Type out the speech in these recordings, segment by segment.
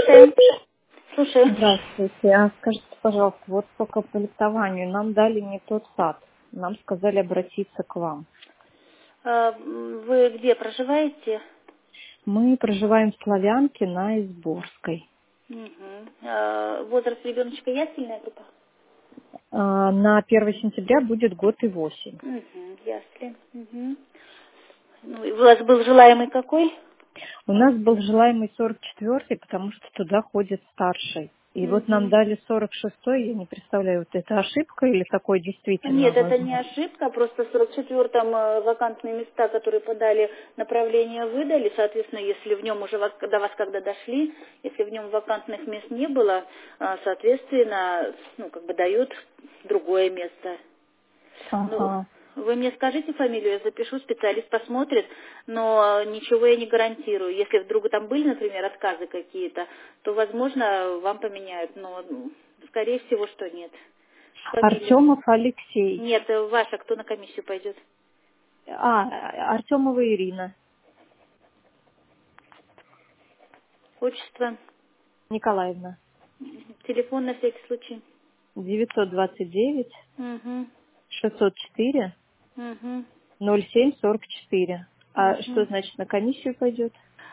Слушаем. Слушаю. Здравствуйте. А скажите, пожалуйста, вот по комплектованию нам дали не тот сад. Нам сказали обратиться к вам. Вы где проживаете? Мы проживаем в Славянке на Изборской. Возраст ребеночка ясельная группа? На 1 сентября будет год и 8. Ясли. Ну, у вас был желаемый какой? У нас был желаемый 44-й, потому что туда ходит старший. И вот нам дали 46-й, я не представляю, вот это ошибка или такое действительно Нет, это не возможно? ошибка, просто в 44-м вакантные места, которые подали, направление выдали, соответственно, если в нем уже до вас когда дошли, если в нем вакантных мест не было, соответственно, дают другое место. Ну, Ага. вы мне скажите фамилию, я запишу, специалист посмотрит, но ничего я не гарантирую. Если вдруг там были, например, отказы какие-то, то, возможно, вам поменяют, но, скорее всего, что нет. Фамилию. Артемов Алексей. Нет, ваша, кто на комиссию пойдет? Артемова Ирина Отчество, Николаевна. телефон на всякий случай. 929 Угу, 604 угу, 0744. А что угу. значит на комиссию пойдет?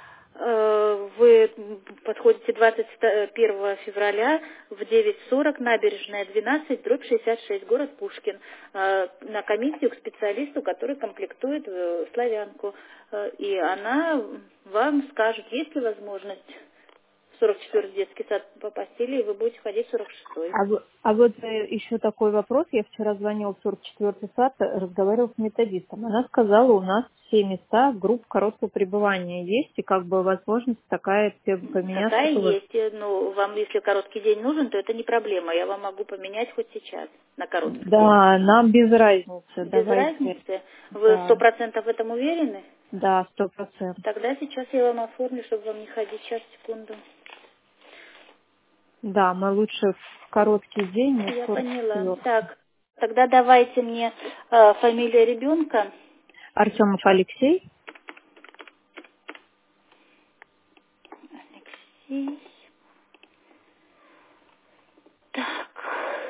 Вы подходите 21 февраля в 9:40, набережная 12, дробь 66, город Пушкин, на комиссию к специалисту, который комплектует славянку. И она вам скажет, есть ли возможность в 44-й детский сад попасть, или вы будете ходить в 46-й. А вот еще такой вопрос. Я вчера звонила в 44-й сад, разговаривала с методистом. Она сказала, у нас все места групп короткого пребывания есть, и как бы возможность такая поменяться. Такая есть. Ну, вам, если короткий день нужен, то это не проблема. Я вам могу поменять хоть сейчас на короткий день. Да, нам без разницы. Без Давайте. разницы. Вы Да, 100% в этом уверены? да, 100%. Тогда сейчас я вам оформлю, чтобы вам не ходить. Сейчас, секунду. Да, мы лучше в короткий день, не Я в поняла. 44. Так, тогда давайте мне фамилия ребенка. Артемов Алексей. Алексей. Так.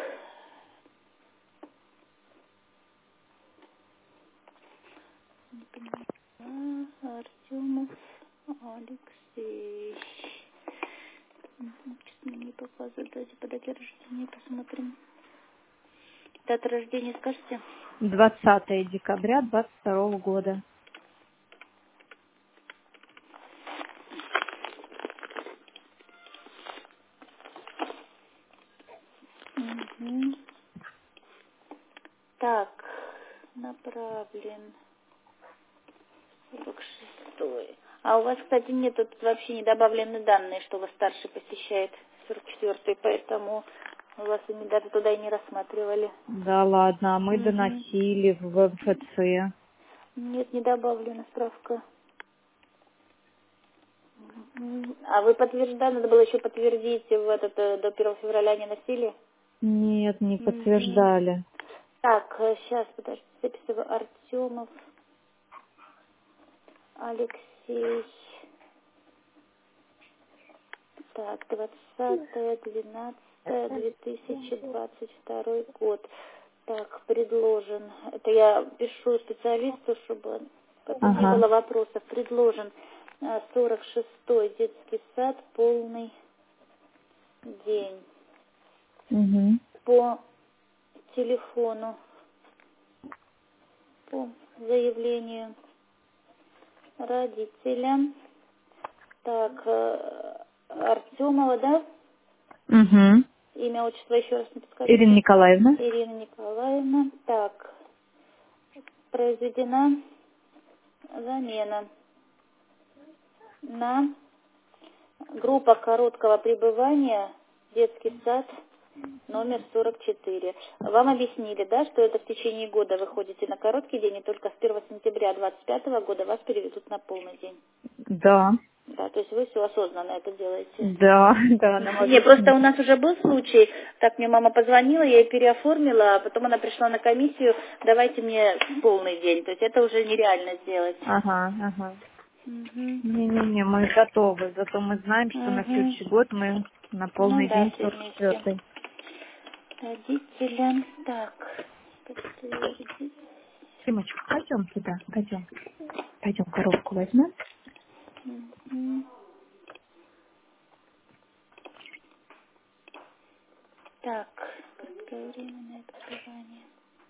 Не поняла. Артемов Алексей. Что-то мне не показывает. Давайте по дате рождения посмотрим. Дата рождения скажите? 20 декабря 22 года. Угу. Так, направлен 46-й. А у вас, кстати, нет, тут вообще не добавлены данные, что вас старший посещает 44-й, поэтому вас они даже туда и не рассматривали. Да ладно, а мы Угу. доносили в МФЦ. Нет, не добавлена справка. А вы подтверждали, надо было еще подтвердить до 1 февраля не носили? Нет, не Угу. подтверждали. Так, сейчас, подождите, записываю. Артемов Алексей. Так, 20.12.2022 год. Так, предложен. Это я пишу специалисту, чтобы потом не было Ага. вопросов. Предложен 46-й детский сад, полный день. Угу. По телефону, по заявлению родителя. Так, Артемова, да? Угу. Имя, отчество еще раз не Ирина подскажите. Николаевна. Ирина Николаевна. Так, произведена замена на группа короткого пребывания, детский сад, номер 44. Вам объяснили, да, что это в течение года вы ходите на короткий день, и только с 1 сентября 2025 года вас переведут на полный день. Да. Да, то есть вы все осознанно это делаете. Да, да, нам Не, просто у объяснили. нас уже был случай, так мне мама позвонила, я ее переоформила, а потом она пришла на комиссию, давайте мне полный день, то есть это уже нереально сделать. Ага, ага. Угу. Не-не-не, мы готовы. Зато мы знаем, что на Угу. следующий год мы на Ну полный да, день все вместе. 44-й. Родителям. Так, подтвердить. Тимочка, пойдем туда, пойдем. Пойдем коробку возьмем. Мгм. Так, кратковременное пребывание.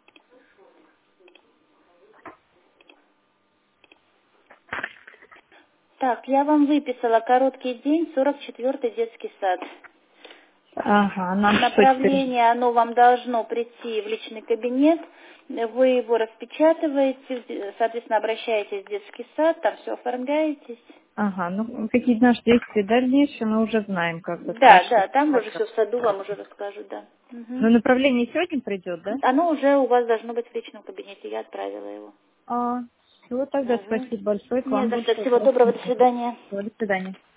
Так, я вам выписала короткий день, 44-й детский сад. Ага, нам что теперь? Направление, оно вам должно прийти в личный кабинет. Вы его распечатываете, соответственно, обращаетесь в детский сад, там все оформляетесь. Ага, ну какие наши действия дальнейшие, мы уже знаем, как бы Да, спрашивать. да, там уже все в саду вам уже расскажут, да. Но Мгм. направление сегодня придет, да? Оно уже у вас должно быть в личном кабинете, я отправила его. Все, тогда Угу. спасибо большое, к Не вам за что. большое. Всего доброго, до свидания. До свидания.